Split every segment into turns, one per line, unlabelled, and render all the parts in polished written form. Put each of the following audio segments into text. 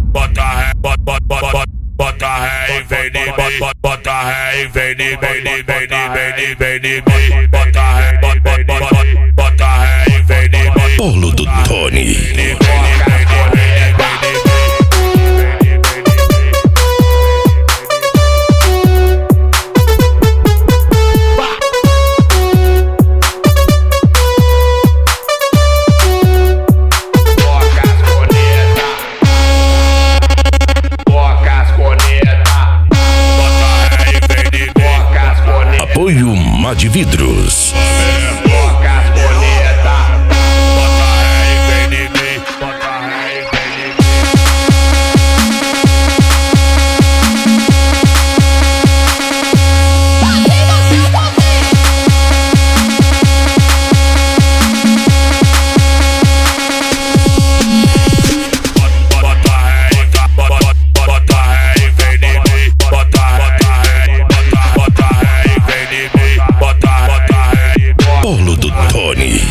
bota ré, bota ré e vem de mim, bota ré e vem de mim, vem de mim, bota ré, bota ré e vem de mim.
Paulo do Tony. Apoio Mad Vidros. Paulo do Tony.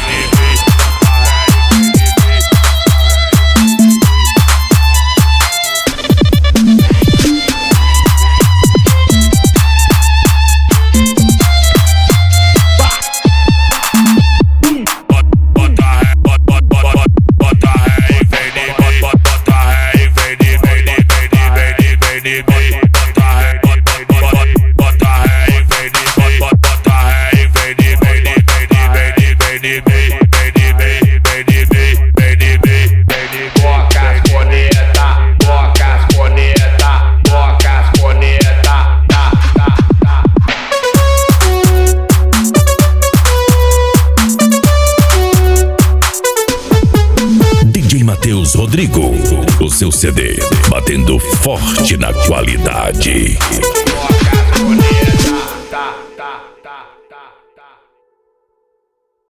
DJ Matheus Rodrigo, o seu CD batendo forte na qualidade.